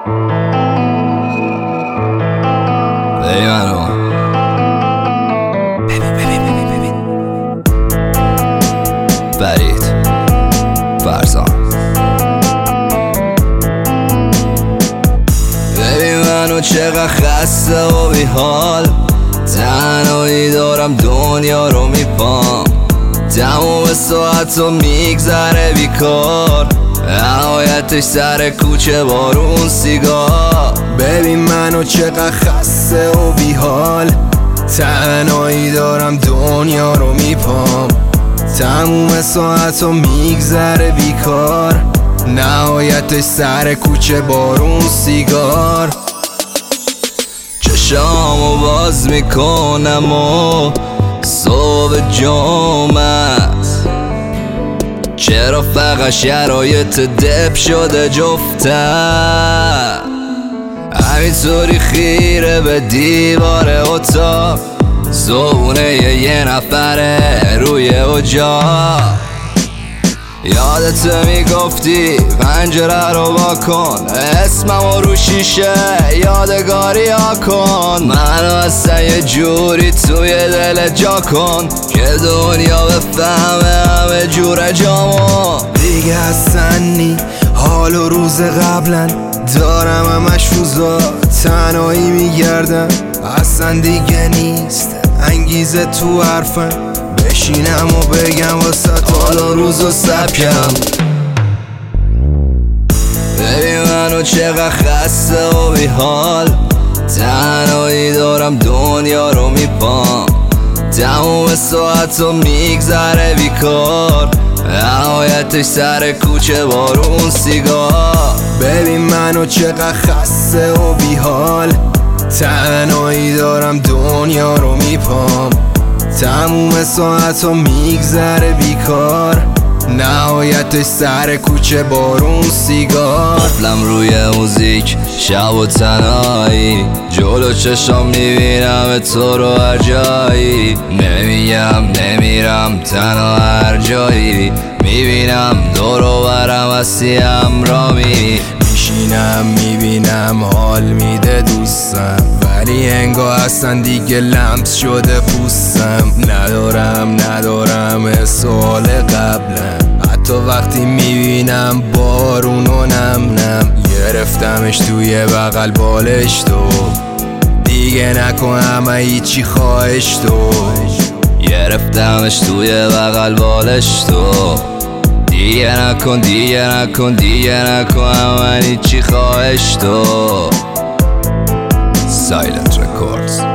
ببین فرید فرزان. ببین منو چقدر خسته و بیحال، تنهایی دارم دنیا رو میپام، تموم ساعت رو میگذره بیکار، نهایتش سر کوچه بارون سیگار. ببین منو چقدر خسته و بیحال، تنهایی دارم دنیا رو میپام، تموم ساعت رو میگذره بیکار، نهایتش سر کوچه بارون سیگار. چشامو باز میکنم و صبح جمعه است، چرا فقط شرایط دپ شده جفتم، همینطوری خیره به دیوار اتاق، زونه یه نفره روی اجاق. یادت میگفتی پنجره رو با کن، اسممو رو شیشه یادگاری ها کن، منو اصلا یه جوری توی دل جا کن که دنیا بفهمه همه جور جامو. دیگه اصلا نی حال و روز قبلا دارم همش روزا تنهایی میگردم، اصلا دیگه نیست انگیزه تو حرفم، بشینم و بگم واسه حال و روز و سبکم. ببین منو چقدر خسته و بیحال، تنهایی دارم دنیا رو میپام، تموم ساعت رو میگذره بیکار، نهایتش سر کوچه بارون سیگار. ببین منو چقدر خسته و بیحال، تنهایی دارم دنیا رو میپام، تموم ساعت رو میگذره بیکار، نهایتش سر کوچه بارون سیگار. قفلم روی موزیک شب و تنهایی، جلو چشام میبینم تو رو هر جایی، نمیگم نمیرم تنها هر جایی، میبینم دور و برم هستی همرامی، میشینم میبینم حال میده دوستم، ولی انگار اصلا دیگه لمس شده پوستم، ندارم سوال قبلم، حتی وقتی میبینم بارون و نم گرفتمش توی بغل بالش تو، دیگه نکنم هیچی خواهش تو، گرفتمش توی بغل بالش تو، دیگه نکن من هیچی خواهش تو. Silent Records.